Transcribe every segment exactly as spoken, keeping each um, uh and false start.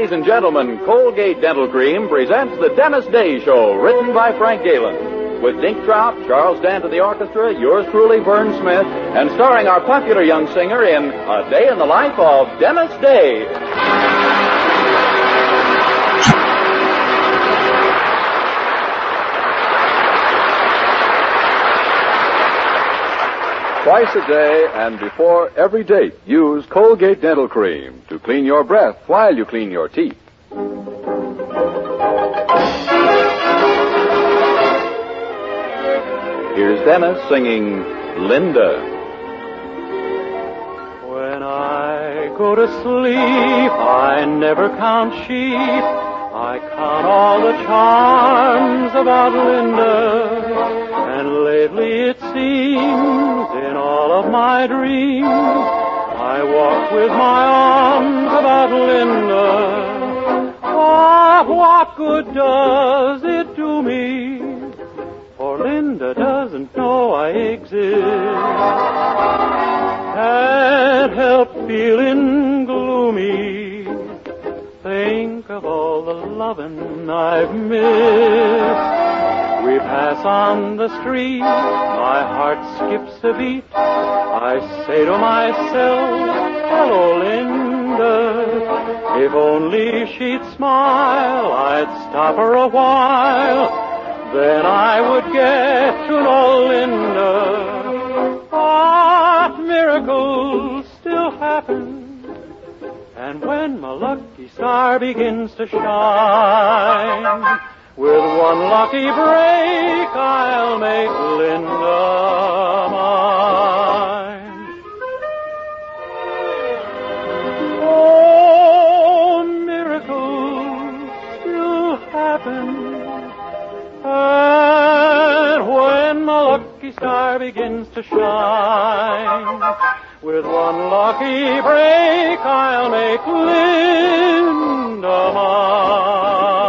Ladies and gentlemen, Colgate Dental Cream presents The Dennis Day Show, written by Frank Galen. With Dink Trout, Charles Dant of the orchestra, yours truly, Vern Smith, and starring our popular young singer in A Day in the Life of Dennis Day. Twice a day and before every date, use Colgate Dental Cream to clean your breath while you clean your teeth. Here's Dennis singing Linda. When I go to sleep, I never count sheep. I count all the charms about Linda. And lately it seems in all of my dreams I walk with my arms about Linda. Ah, what good does it do me? For Linda doesn't know I exist. Can't help feeling gloomy. Think of all the lovin' I've missed. We pass on the street, my heart skips a beat. I say to myself, hello, Linda. If only she'd smile, I'd stop her a while. Then I would get to know Linda. What miracles still happen? And when my lucky star begins to shine, with one lucky break, I'll make Linda mine. Oh, miracles still happen. And when my lucky star begins to shine, with one lucky break, I'll make Linda mine.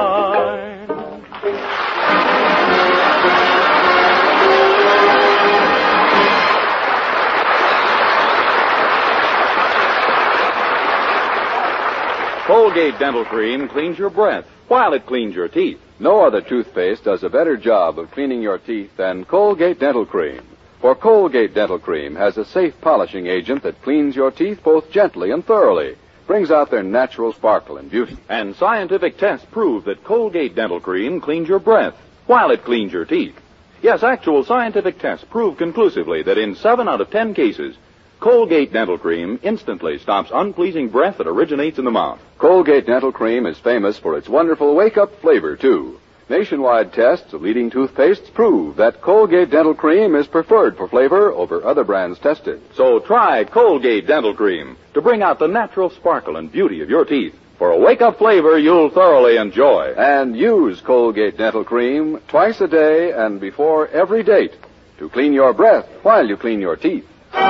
Colgate Dental Cream cleans your breath while it cleans your teeth. No other toothpaste does a better job of cleaning your teeth than Colgate Dental Cream. For Colgate Dental Cream has a safe polishing agent that cleans your teeth both gently and thoroughly, brings out their natural sparkle and beauty. And scientific tests prove that Colgate Dental Cream cleans your breath while it cleans your teeth. Yes, actual scientific tests prove conclusively that in seven out of ten cases, Colgate Dental Cream instantly stops unpleasing breath that originates in the mouth. Colgate Dental Cream is famous for its wonderful wake-up flavor, too. Nationwide tests of leading toothpastes prove that Colgate Dental Cream is preferred for flavor over other brands tested. So try Colgate Dental Cream to bring out the natural sparkle and beauty of your teeth. For a wake-up flavor you'll thoroughly enjoy. And use Colgate Dental Cream twice a day and before every date to clean your breath while you clean your teeth.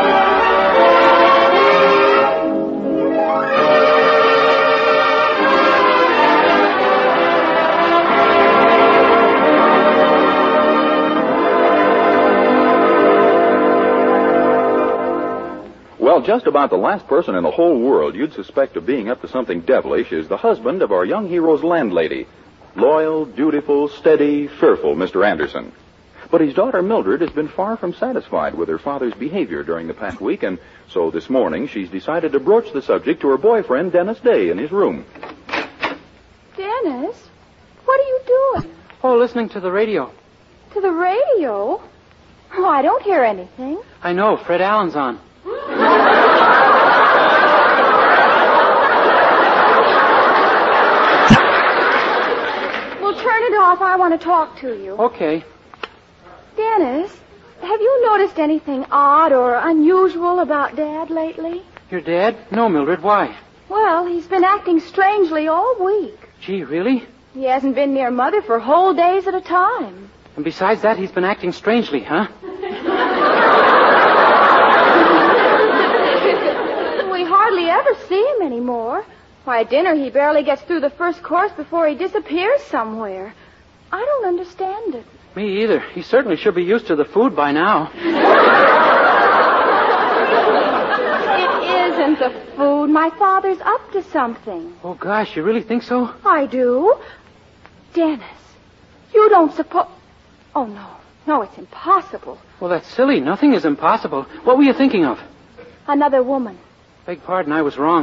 Well, just about the last person in the whole world you'd suspect of being up to something devilish is the husband of our young hero's landlady. Loyal, dutiful, steady, fearful Mister Anderson. But his daughter Mildred has been far from satisfied with her father's behavior during the past week, and so this morning she's decided to broach the subject to her boyfriend, Dennis Day, in his room. Dennis, what are you doing? Oh, listening to the radio. To the radio? Oh, I don't hear anything. I know, Fred Allen's on. Well, turn it off. I want to talk to you. Okay. Dennis, have you noticed anything odd or unusual about Dad lately? Your dad? No, Mildred. Why? Well, he's been acting strangely all week. Gee, really? He hasn't been near Mother for whole days at a time. And besides that, he's been acting strangely, huh? We hardly ever see him anymore. Why, at dinner he barely gets through the first course before he disappears somewhere. I don't understand it. Me either. He certainly should be used to the food by now. It isn't the food. rude. My father's up to something. Oh, gosh, you really think so? I do. Dennis, you don't suppose... Oh, no. No, it's impossible. Well, that's silly. Nothing is impossible. What were you thinking of? Another woman. Beg pardon, I was wrong.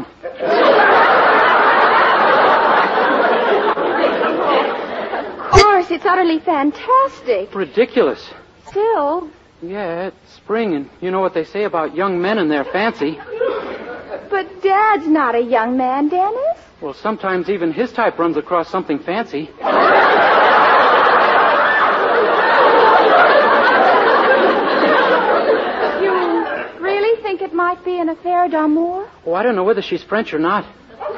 Of course, it's utterly fantastic. Ridiculous. Still... Yeah, it's spring, and you know what they say about young men and their fancy. But Dad's not a young man, Dennis. Well, sometimes even his type runs across something fancy. You really think it might be an affair d'amour? Oh, I don't know whether she's French or not.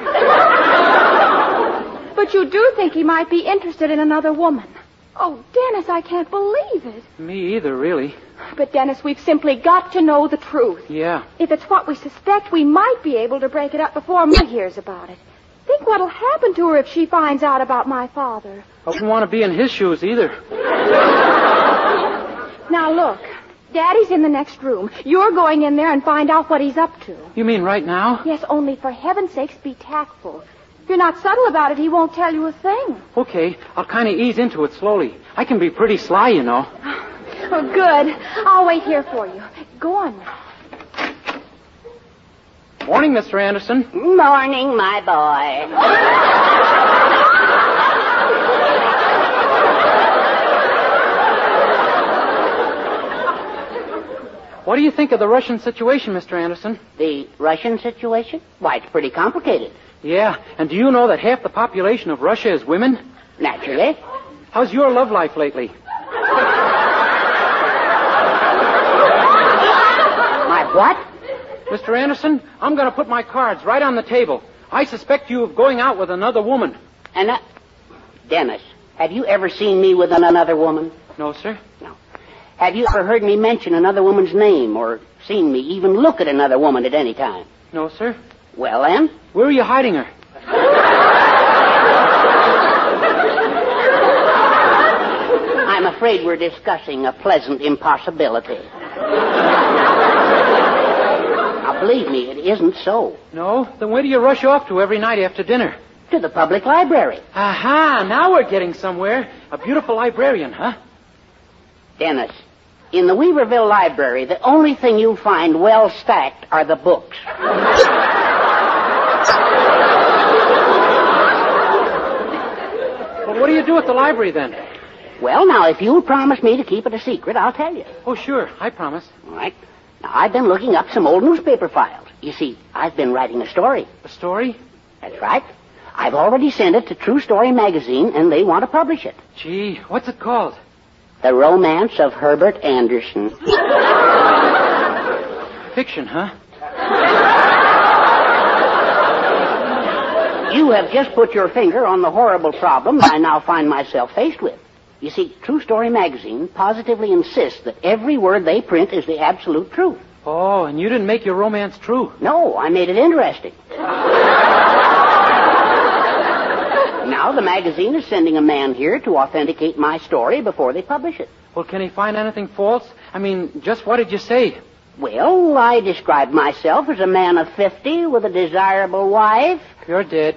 But you do think he might be interested in another woman. Oh, Dennis, I can't believe it. Me either, really. But, Dennis, we've simply got to know the truth. Yeah. If it's what we suspect, we might be able to break it up before Mother hears about it. Think what'll happen to her if she finds out about my father. I wouldn't want to be in his shoes either. Now, look. Daddy's in the next room. You're going in there and find out what he's up to. You mean right now? Yes, only for heaven's sakes, be tactful. If you're not subtle about it, he won't tell you a thing. Okay, I'll kind of ease into it slowly. I can be pretty sly, you know. Oh, good. I'll wait here for you. Go on now. Morning, Mister Anderson. Morning, my boy. What do you think of the Russian situation, Mister Anderson? The Russian situation? Why, it's pretty complicated. Yeah, and do you know that half the population of Russia is women? Naturally. How's your love life lately? My what? Mister Anderson, I'm going to put my cards right on the table. I suspect you of going out with another woman. And uh, Dennis, have you ever seen me with an- another woman? No, sir. No. Have you ever heard me mention another woman's name or seen me even look at another woman at any time? No, sir. Well, then? Where are you hiding her? I'm afraid we're discussing a pleasant impossibility. Now, believe me, it isn't so. No? Then where do you rush off to every night after dinner? To the public library. Aha! Now we're getting somewhere. A beautiful librarian, huh? Dennis, in the Weaverville Library, the only thing you'll find well stacked are the books. Well, what do you do at the library, then? Well, now, if you'll promise me to keep it a secret, I'll tell you. Oh, sure. I promise. All right. Now, I've been looking up some old newspaper files. You see, I've been writing a story. A story? That's right. I've already sent it to True Story magazine, and they want to publish it. Gee, what's it called? The Romance of Herbert Anderson. Fiction, huh? You have just put your finger on the horrible problem I now find myself faced with. You see, True Story magazine positively insists that every word they print is the absolute truth. Oh, and you didn't make your romance true. No, I made it interesting. Now the magazine is sending a man here to authenticate my story before they publish it. Well, can he find anything false? I mean, just what did you say? Well, I described myself as a man of fifty with a desirable wife. You're dead.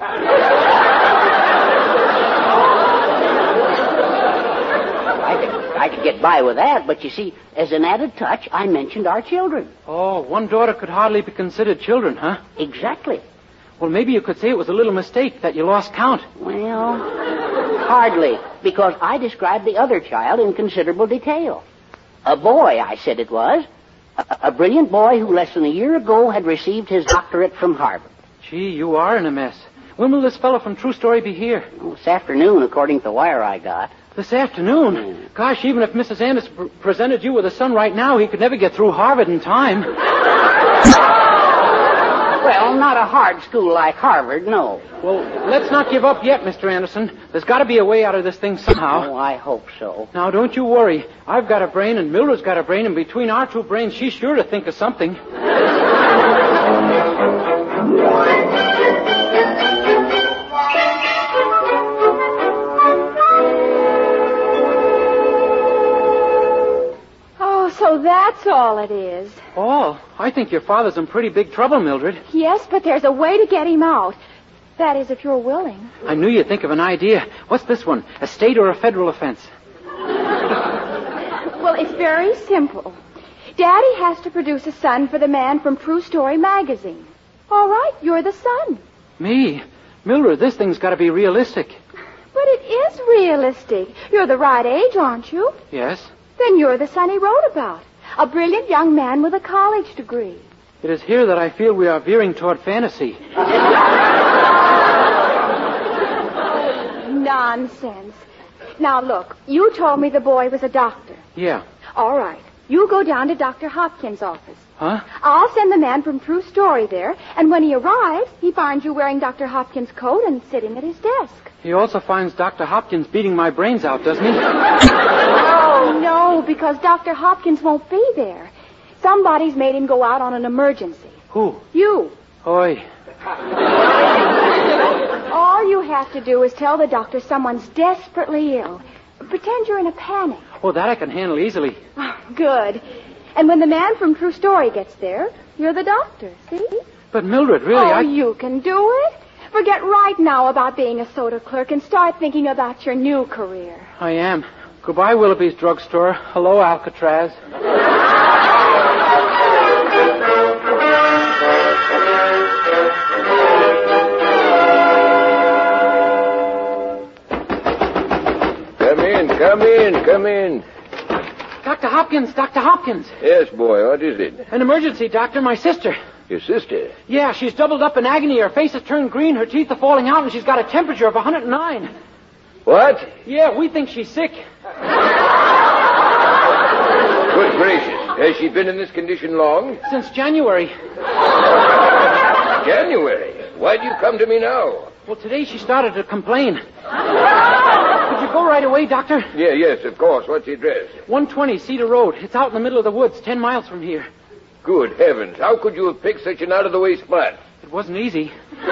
I could, I could get by with that, but you see, as an added touch, I mentioned our children. Oh, one daughter could hardly be considered children, huh? Exactly. Well, maybe you could say it was a little mistake that you lost count. Well, hardly, because I described the other child in considerable detail. A boy, I said it was. A, a brilliant boy who less than a year ago had received his doctorate from Harvard. Gee, you are in a mess. When will this fellow from True Story be here? Well, this afternoon, according to the wire I got. This afternoon? Mm. Gosh, even if Missus Anderson pr- presented you with a son right now, he could never get through Harvard in time. Well, not a hard school like Harvard, no. Well, let's not give up yet, Mister Anderson. There's got to be a way out of this thing somehow. Oh, I hope so. Now, don't you worry. I've got a brain, and Mildred's got a brain, and between our two brains, she's sure to think of something. Oh, so So that's all it is. Oh, I think your father's in pretty big trouble, Mildred. Yes, but there's a way to get him out. That is, if you're willing. I knew you'd think of an idea. What's this one? A state or a federal offense? Well, it's very simple. Daddy has to produce a son for the man from True Story magazine. All right, you're the son. Me? Mildred, this thing's got to be realistic. But it is realistic. You're the right age, aren't you? Yes. Then you're the son he wrote about. A brilliant young man with a college degree. It is here that I feel we are veering toward fantasy. Nonsense. Now, look, you told me the boy was a doctor. Yeah. All right. You go down to Doctor Hopkins' office. Huh? I'll send the man from True Story there, and when he arrives, he finds you wearing Doctor Hopkins' coat and sitting at his desk. He also finds Doctor Hopkins beating my brains out, doesn't he? Oh, no, because Doctor Hopkins won't be there. Somebody's made him go out on an emergency. Who? You. Oi. All you have to do is tell the doctor someone's desperately ill. Pretend you're in a panic. Oh, that I can handle easily. Oh, good. And when the man from True Story gets there, you're the doctor, see? But Mildred, really, oh, I... you can do it. Forget right now about being a soda clerk and start thinking about your new career. I am. Goodbye, Willoughby's drugstore. Hello, Alcatraz. Come in, come in, come in. Doctor Hopkins, Doctor Hopkins. Yes, boy, what is it? An emergency, Doctor. My sister. Your sister? Yeah, she's doubled up in agony. Her face has turned green, her teeth are falling out, and she's got a temperature of one hundred nine. What? Yeah, we think she's sick. Good gracious. Has she been in this condition long? Since January. January? Why'd you come to me now? Well, today she started to complain. Could you go right away, Doctor? Yeah, yes, of course. What's the address? one twenty Cedar Road. It's out in the middle of the woods, ten miles from here. Good heavens. How could you have picked such an out-of-the-way spot? It wasn't easy. Wait,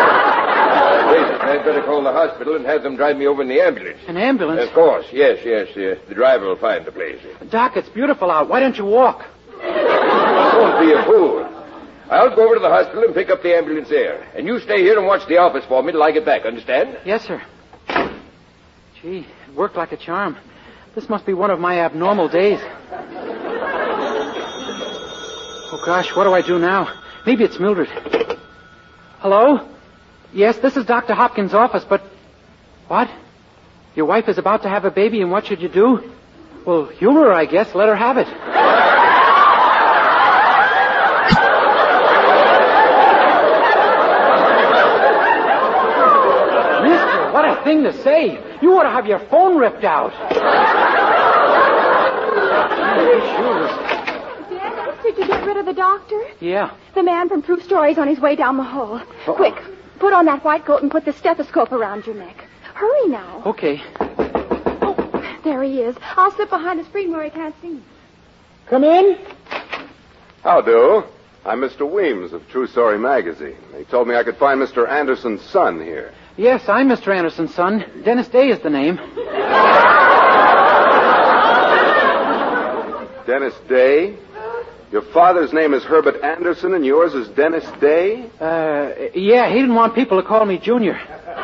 I'd better call the hospital and have them drive me over in the ambulance. An ambulance? Of course, yes, yes. Uh, the driver will find the place. Doc, it's beautiful out. Why don't you walk? Don't be a fool. I'll go over to the hospital and pick up the ambulance there. And you stay here and watch the office for me till I get back, understand? Yes, sir. Gee, it worked like a charm. This must be one of my abnormal days. Oh, gosh, what do I do now? Maybe it's Mildred. Hello? Yes, this is Doctor Hopkins' office, but... What? Your wife is about to have a baby, and what should you do? Well, humor her, I guess. Let her have it. Mister, what a thing to say. You ought to have your phone ripped out. Dennis, did you get rid of the doctor? Yeah. The man from True Story's on his way down the hall. Uh-oh. Quick, put on that white coat and put the stethoscope around your neck. Hurry now. Okay. Oh, there he is. I'll slip behind the screen where he can't see me. Come in. How do? I'm Mister Weems of True Story magazine. They told me I could find Mister Anderson's son here. Yes, I'm Mister Anderson's son. Dennis Day is the name. Dennis Day? Your father's name is Herbert Anderson and yours is Dennis Day? Uh, yeah, he didn't want people to call me Junior.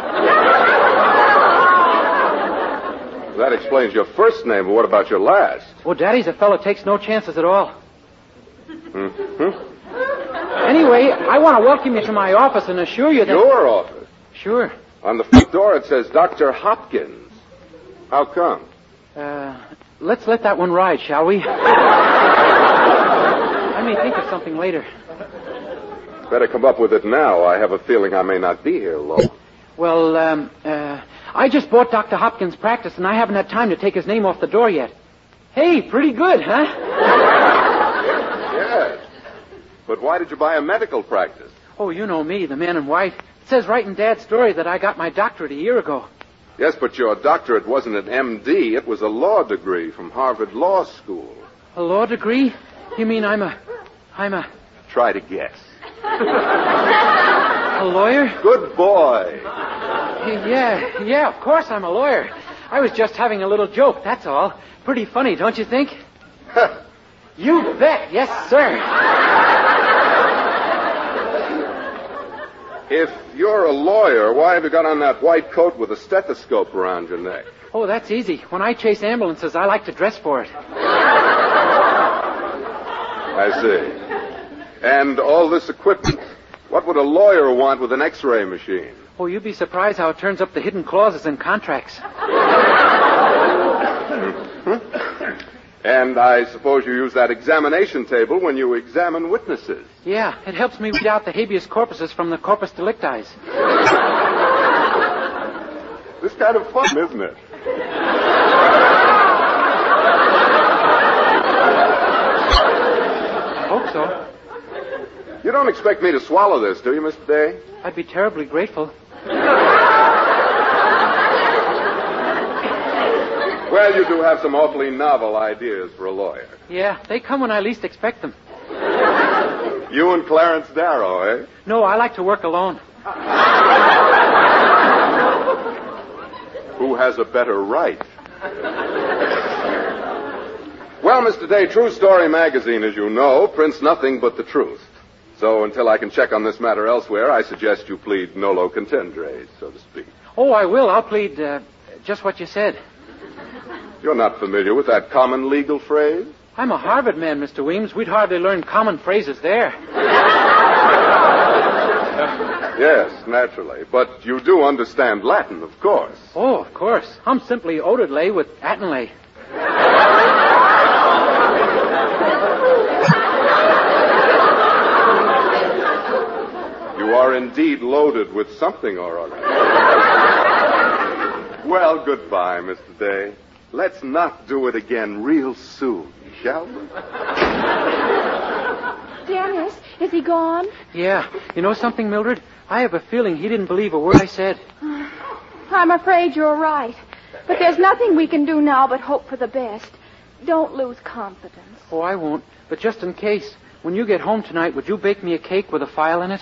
That explains your first name, but what about your last? Well, Daddy's a fellow takes no chances at all. Mm-hmm. Anyway, I want to welcome you to my office and assure you that... Your office? Sure. On the front door it says Doctor Hopkins. How come? Uh, let's let that one ride, shall we? I may think of something later. Better come up with it now. I have a feeling I may not be here long. Well, um, uh, I just bought Doctor Hopkins' practice, and I haven't had time to take his name off the door yet. Hey, pretty good, huh? Yes. But why did you buy a medical practice? Oh, you know me, the man in white. It says right in Dad's story that I got my doctorate a year ago. Yes, but your doctorate wasn't an M D. It was a law degree from Harvard Law School. A law degree? You mean I'm a... I'm a... Try to guess. A lawyer? Good boy. Yeah, yeah, of course I'm a lawyer. I was just having a little joke, that's all. Pretty funny, don't you think? You bet. Yes, sir. If you're a lawyer, why have you got on that white coat with a stethoscope around your neck? Oh, that's easy. When I chase ambulances, I like to dress for it. I see. And all this equipment, what would a lawyer want with an X-ray machine? Oh, you'd be surprised how it turns up the hidden clauses in contracts. And I suppose you use that examination table when you examine witnesses. Yeah, it helps me read out the habeas corpuses from the corpus delicti. This kind of fun, isn't it? I hope so. You don't expect me to swallow this, do you, Mister Day? I'd be terribly grateful. Well, you do have some awfully novel ideas for a lawyer. Yeah, they come when I least expect them. You and Clarence Darrow, eh? No, I like to work alone. Who has a better right? Well, Mister Day, True Story magazine, as you know, prints nothing but the truth. So until I can check on this matter elsewhere, I suggest you plead nolo contendere, so to speak. Oh, I will. I'll plead uh, just what you said. You're not familiar with that common legal phrase? I'm a Harvard man, Mister Weems. We'd hardly learn common phrases there. Yes, naturally. But you do understand Latin, of course. Oh, of course. I'm simply Odelay with Attenlay. You are indeed loaded with something or other. Well, goodbye, Mister Day. Let's not do it again real soon, shall we? Dennis, is he gone? Yeah. You know something, Mildred? I have a feeling he didn't believe a word I said. I'm afraid you're right. But there's nothing we can do now but hope for the best. Don't lose confidence. Oh, I won't. But just in case, when you get home tonight, would you bake me a cake with a file in it?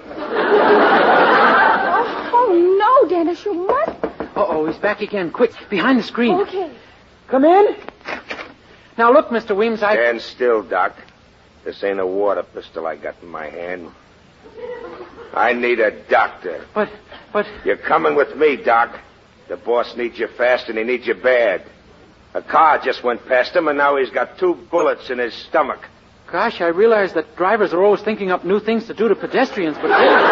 Oh, oh no, Dennis, you must. Uh-oh, he's back again. Quick, behind the screen. Okay. Come in. Now, look, Mister Weems, I... Stand still, Doc. This ain't a water pistol I got in my hand. I need a doctor. But, but... You're coming with me, Doc. The boss needs you fast, and he needs you bad. A car just went past him, and now he's got two bullets in his stomach. Gosh, I realize that drivers are always thinking up new things to do to pedestrians, but...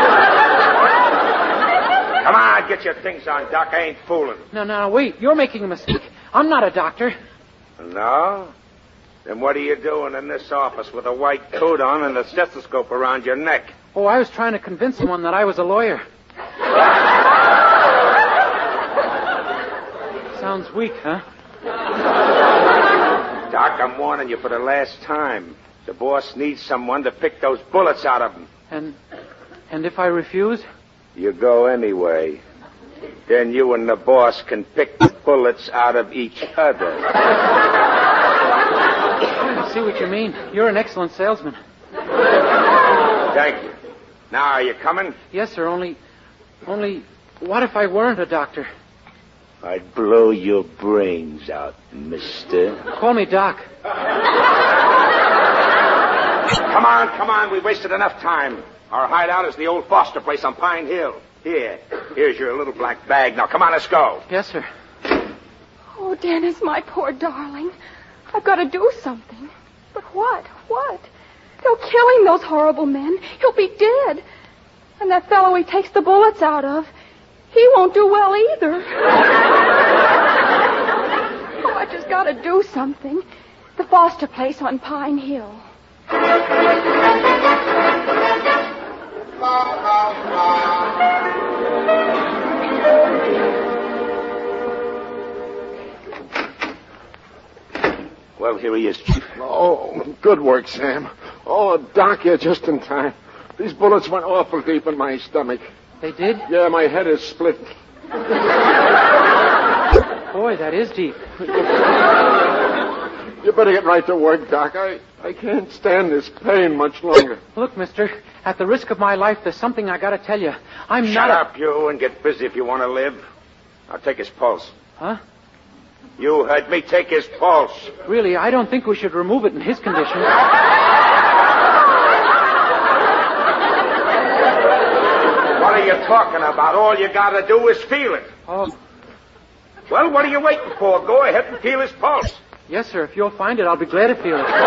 Come on, get your things on, Doc. I ain't fooling. No, no, wait. You're making a mistake. I'm not a doctor. No? Then what are you doing in this office with a white coat on and a stethoscope around your neck? Oh, I was trying to convince someone that I was a lawyer. Sounds weak, huh? Doc, I'm warning you for the last time. The boss needs someone to pick those bullets out of him. And, and if I refuse? You go anyway. Then you and the boss can pick the bullets out of each other. I see what you mean. You're an excellent salesman. Thank you. Now, are you coming? Yes, sir, only... Only, what if I weren't a doctor? I'd blow your brains out, mister. Call me Doc. Come on, come on. We wasted enough time. Our hideout is the old Foster place on Pine Hill. Here, here's your little black bag. Now, come on, let's go. Yes, sir. Oh, Dennis, my poor darling. I've got to do something. But what? What? They'll kill him, those horrible men. He'll be dead. And that fellow he takes the bullets out of, he won't do well either. Oh, I just got to do something. The Foster place on Pine Hill. Well, here he is, Chief. Oh, good work, Sam. Oh, Doc, you're just in time. These bullets went awful deep in my stomach. They did? Yeah, my head is split. Boy, that is deep. You better get right to work, Doc. I, I can't stand this pain much longer. Look, mister, at the risk of my life, there's something I gotta tell you. I'm Shut not up, a... you, and get busy if you want to live. I'll take his pulse. Huh? You heard me. Take his pulse. Really, I don't think we should remove it in his condition. What are you talking about? All you gotta do is feel it. Oh. Well, what are you waiting for? Go ahead and feel his pulse. Yes, sir. If you'll find it, I'll be glad to feel it.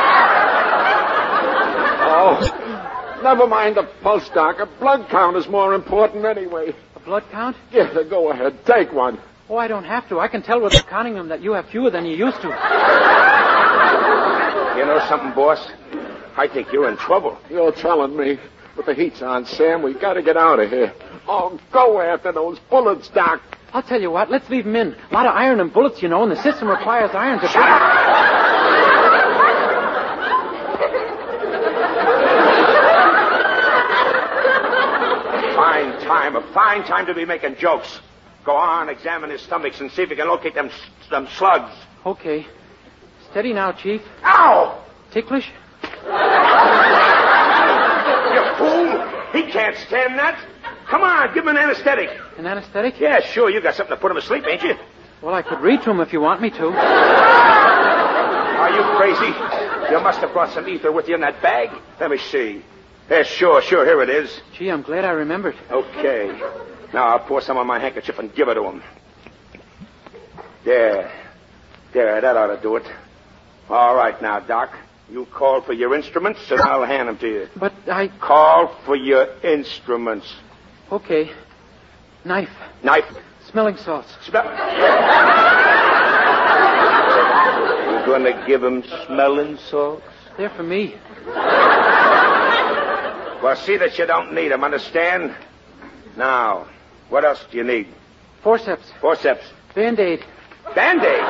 Oh, never mind the pulse, Doc. A blood count is more important anyway. A blood count? Yeah, go ahead. Take one. Oh, I don't have to. I can tell without counting them that you have fewer than you used to. You know something, boss? I think you're in trouble. You're telling me. But the heat's on, Sam. We've got to get out of here. Oh, go after those bullets, Doc. I'll tell you what. Let's leave them in. A lot of iron and bullets, you know, and the system requires iron to... Shut up! Fine time. A fine time to be making jokes. Go on, examine his stomachs and see if you can locate them, them slugs. Okay. Steady now, Chief. Ow! Ticklish? You fool! He can't stand that. Come on, give him an anesthetic. An anesthetic? Yeah, sure. You got something to put him asleep, ain't you? Well, I could read to him if you want me to. Are you crazy? You must have brought some ether with you in that bag. Let me see. Yeah, sure, sure. Here it is. Gee, I'm glad I remembered. Okay. Now I'll pour some on my handkerchief and give it to him. There. There, that ought to do it. All right now, Doc. You call for your instruments, and I'll hand them to you. But I... Call for your instruments. Okay. Knife. Knife. Smelling salts. Smell... You're going to give him smelling salts? They're for me. Well, see that you don't need them, understand? Now, what else do you need? Forceps. Forceps. Band-Aid. Band-Aid?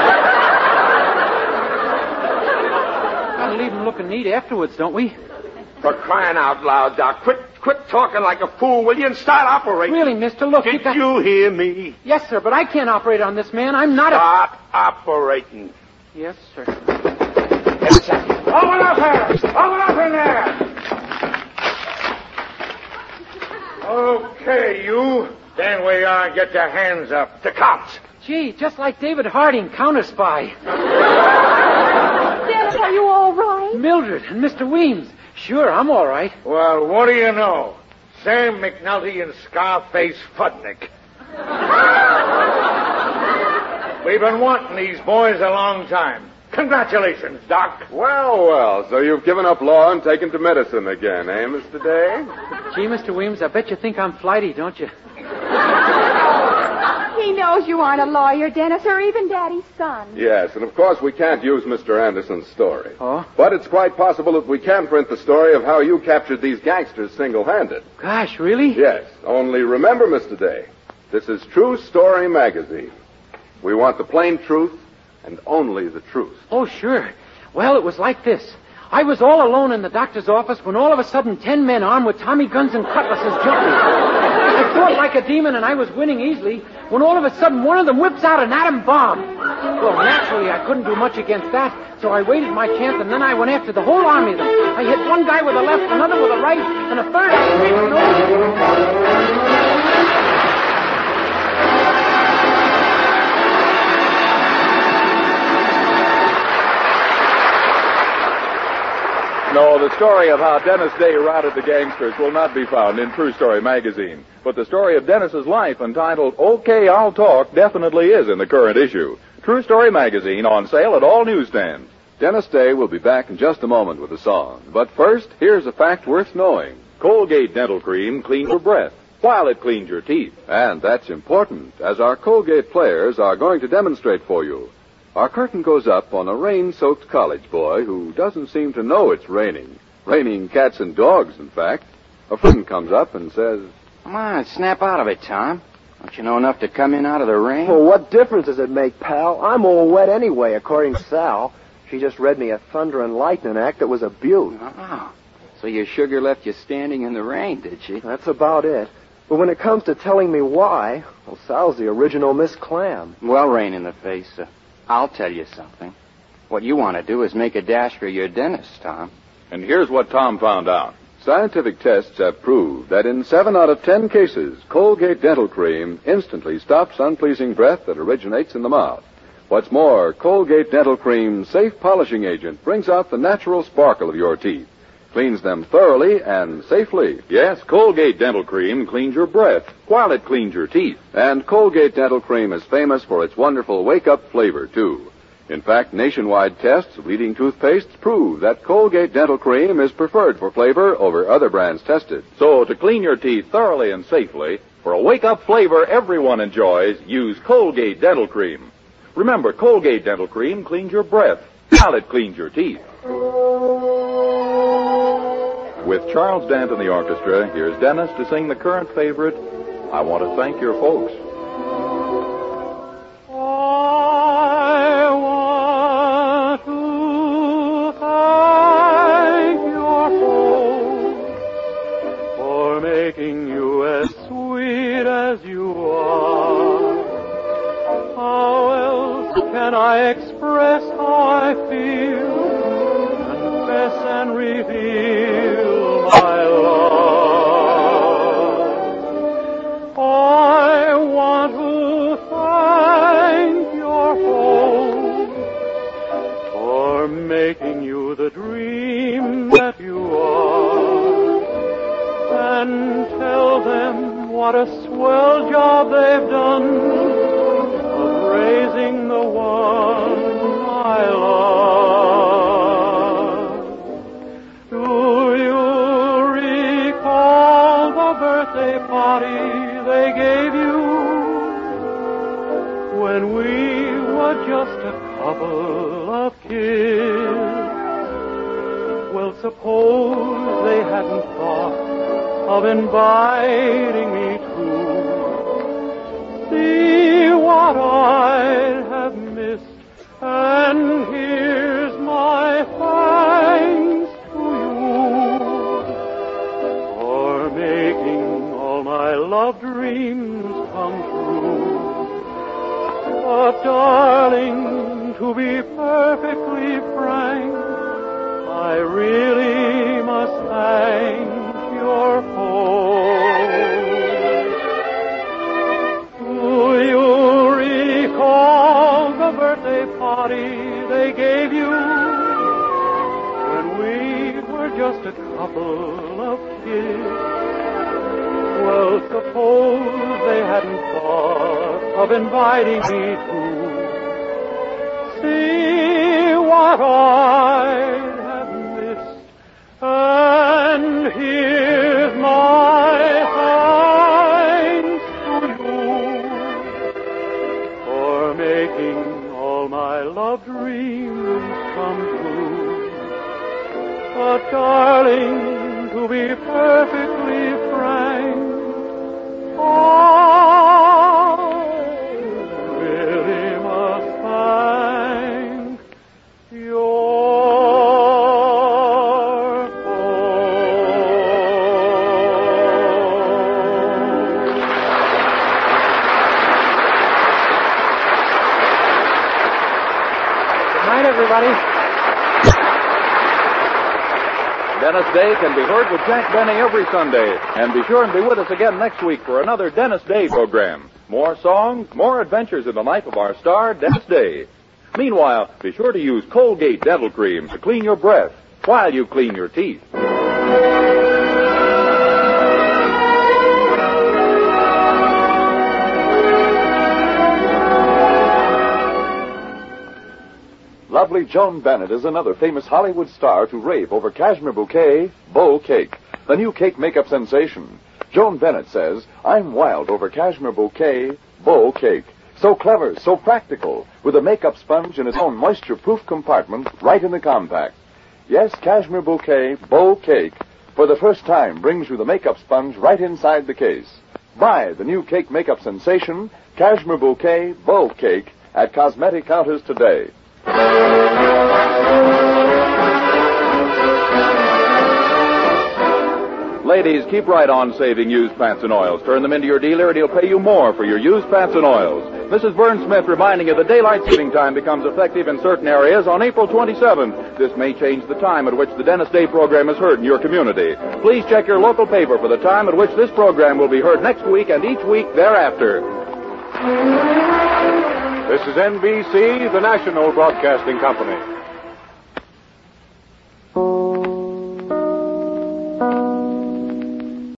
Gotta leave him looking neat afterwards, don't we? For crying out loud, Doc. Quit quit talking like a fool, will you, and start operating. Really, mister, look, Did you got... you hear me? Yes, sir, but I can't operate on this man. I'm not Start a... operating. Yes, sir. Yes, sir. Open up here! Open up in there! Okay, you. Stand where you are and get your hands up. The cops. Gee, just like David Harding, counter-spy. Dennis, are you all right? Mildred and Mister Weems. Sure, I'm all right. Well, what do you know? Sam McNulty and Scarface Fudnick. We've been wanting these boys a long time. Congratulations, Doc. Well, well, so you've given up law and taken to medicine again, eh, Mister Day? Gee, Mister Weems, I bet you think I'm flighty, don't you? He knows you aren't a lawyer, Dennis, or even Daddy's son. Yes, and of course we can't use Mister Anderson's story. Oh? But it's quite possible that we can print the story of how you captured these gangsters single-handed. Gosh, really? Yes, only remember, Mister Day, this is True Story Magazine. We want the plain truth and only the truth. Oh, sure. Well, it was like this. I was all alone in the doctor's office when all of a sudden ten men armed with Tommy guns and cutlasses jumped me. I fought like a demon and I was winning easily when all of a sudden one of them whips out an atom bomb. Well, naturally, I couldn't do much against that, so I waited my chance and then I went after the whole army of them. I hit one guy with a left, another with a right, and a third I straight in the nose. No, the story of how Dennis Day routed the gangsters will not be found in True Story Magazine. But the story of Dennis's life, entitled Okay, I'll Talk, definitely is in the current issue. True Story Magazine on sale at all newsstands. Dennis Day will be back in just a moment with a song. But first, here's a fact worth knowing. Colgate Dental Cream cleans your breath while it cleans your teeth. And that's important, as our Colgate players are going to demonstrate for you. Our curtain goes up on a rain-soaked college boy who doesn't seem to know it's raining. Raining cats and dogs, in fact. A friend comes up and says, Come on, snap out of it, Tom. Don't you know enough to come in out of the rain? Well, what difference does it make, pal? I'm all wet anyway, according to Sal. She just read me a Thunder and Lightning act that was a beaut. Oh, so your sugar left you standing in the rain, did she? That's about it. But when it comes to telling me why, well, Sal's the original Miss Clam. Well, rain in the face, uh, I'll tell you something. What you want to do is make a dash for your dentist, Tom. And here's what Tom found out. Scientific tests have proved that in seven out of ten cases, Colgate Dental Cream instantly stops unpleasing breath that originates in the mouth. What's more, Colgate Dental Cream's safe polishing agent brings out the natural sparkle of your teeth, cleans them thoroughly and safely. Yes, Colgate Dental Cream cleans your breath while it cleans your teeth. And Colgate Dental Cream is famous for its wonderful wake-up flavor, too. In fact, nationwide tests of leading toothpastes prove that Colgate Dental Cream is preferred for flavor over other brands tested. So, to clean your teeth thoroughly and safely, for a wake-up flavor everyone enjoys, use Colgate Dental Cream. Remember, Colgate Dental Cream cleans your breath while it cleans your teeth. With Charles Dant and the orchestra, here's Dennis to sing the current favorite, I Want to Thank Your Folks. I want to thank your folks for making you as sweet as you are. How else can I express how I feel, confess and reveal my love? I want to thank your folks for making you the dream that you are, and tell them what a swell job they've done of raising the one I love. Do you recall the birthday party they gave you when we were just a couple of kids? Well, suppose they hadn't thought of inviting me to see what I'd have missed, and here's my thanks to you for making all my love dreams come true. But darling, to be perfectly frank, I really must thank your folks. Do you recall the birthday party they gave you when we were just a couple of kids? Well, suppose they hadn't thought of inviting me to see what I'd have missed, and here's my thanks to you for making all my love dreams come true. But darling, to be perfectly frank, I really must thank your folks. Good night, everybody. Dennis Day can be heard with Jack Benny every Sunday. And be sure and be with us again next week for another Dennis Day program. More songs, more adventures in the life of our star, Dennis Day. Meanwhile, be sure to use Colgate Dental Cream to clean your breath while you clean your teeth. Lovely Joan Bennett is another famous Hollywood star to rave over Cashmere Bouquet Beau Cake, the new cake makeup sensation. Joan Bennett says, I'm wild over Cashmere Bouquet Beau Cake. So clever, so practical, with a makeup sponge in its own moisture-proof compartment right in the compact. Yes, Cashmere Bouquet Beau Cake, for the first time, brings you the makeup sponge right inside the case. Buy the new cake makeup sensation, Cashmere Bouquet Beau Cake, at cosmetic counters today. Ladies, keep right on saving used pants and oils. Turn them into your dealer and he'll pay you more for your used pants and oils. Missus Vern Smith reminding you that daylight saving time becomes effective in certain areas on April twenty-seventh. This may change the time at which the Dennis Day program is heard in your community. Please check your local paper for the time at which this program will be heard next week and each week thereafter. This is N B C, the national broadcasting company.